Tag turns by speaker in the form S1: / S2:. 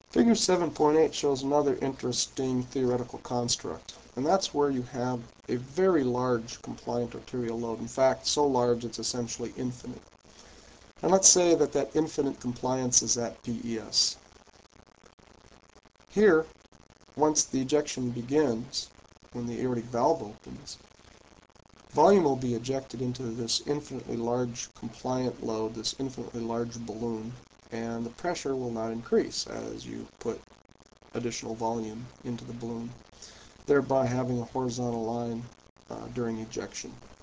S1: Figure 7.8 shows another interesting theoretical construct, and that's where you have a very large compliant arterial load. In fact, so large it's essentially infinite. And let's say that that infinite compliance is at PES. Here, once the ejection begins, when the aortic valve opens, volume will be ejected into this infinitely large compliant load, this infinitely large balloon, and the pressure will not increase as you put additional volume into the balloon, thereby having a horizontal line during ejection.